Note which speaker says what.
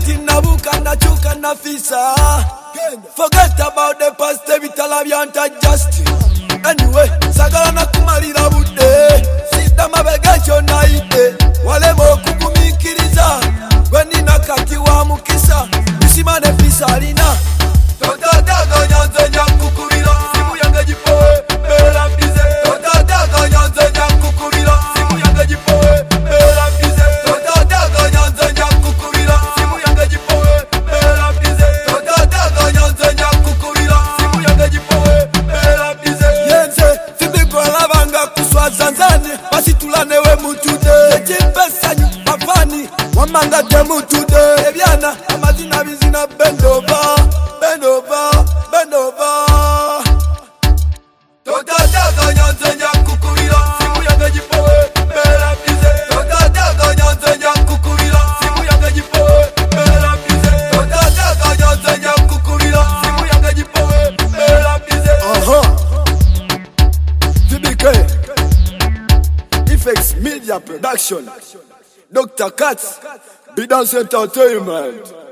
Speaker 1: nabuka nachuka nafisa. Forget about the past, vitala byanta just. Anyway, sagala na kumalira budde. Sita mabegesho naide. Wale mokugumikiriza. Gweni nakati wa mukisa. Usimane pisarina. Tota daga nyanze nyakukubira. Simu yange jipoe, bela mbize. Tota daga nyanze nyakukubira. Simu yange jipoe, bela mbize. Tota daga nyanze nyakukubira. Simu yange jipoe, bela mbize. Tota daga nyanze nyakukubira. Simu yange jipoe, bela mbize. Yenze, fibigo lavanga kuswa zanzani. Basi tulanewe mutude. Jepesa nyu mafani. Wamanga de mutude. Ebyana, amazina bizina bend over. Bend over, bend over. Tota daga nyanze nyakukubira. Simu yange jipoe, bela mbize. Tota daga nyanze nyakukubira. Simu yange jipoe, bela mbize. Tota daga nyanze nyakukubira. Simu yange jipoe, bela mbize. VBK Effects Media Production, Dr. Katz, Bidance Entertainment.